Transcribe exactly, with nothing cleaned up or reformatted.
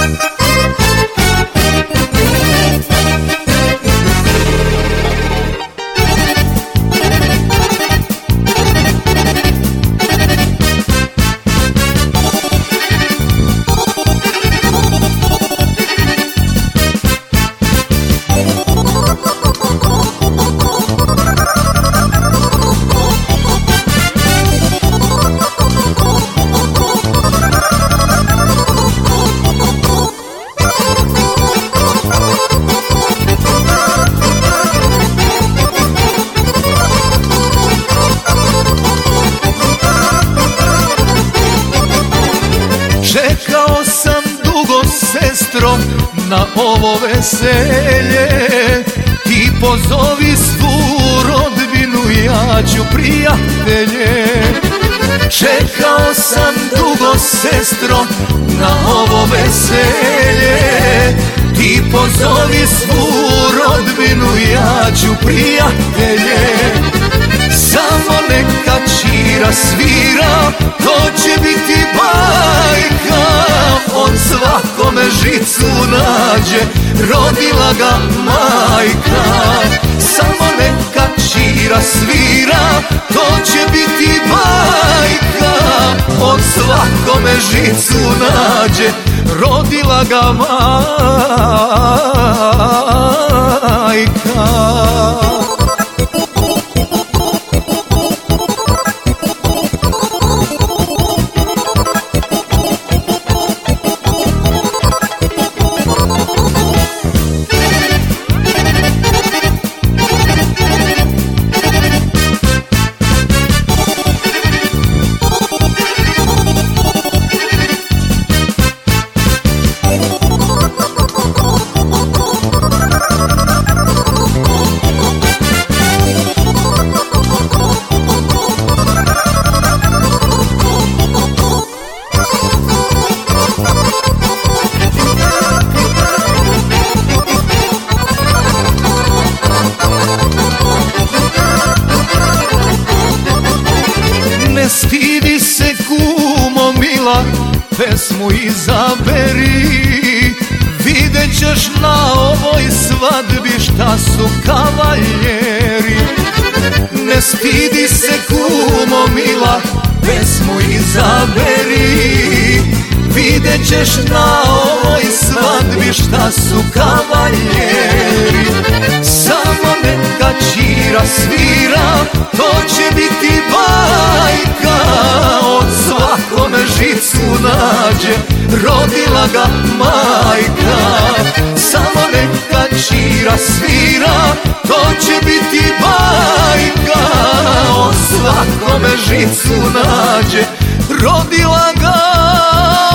Čekao sam dugo, sestro, na ovo veselje. Ti pozovi svu rodbinu, ja ću prijatelje. Čekao sam dugo, sestro, na ovo veselje. Ti pozovi svu rodbinu, ja ću prijatelje. Samo neka čira svira, to će biti bajka. On svakome žicu nađe, rodila ga majka. Samo neka čira svira, to će biti bajka. On svakome žicu nađe, rodila ga majka. Ne stidi se, kumo mila, pesmu izaberi. Vidjet ćeš na ovoj svadbi šta su kavaljeri. Ne stidi se, kumo mila, pesmu izaberi. Vidjet ćeš na ovoj svadbi šta su kavaljeri. Samo neka čira svira, to će biti bajka. On svakome žicu nađe, rodila ga majka. Samo neka čira svira, to će biti bajka. On svakome žicu nađe, rodila ga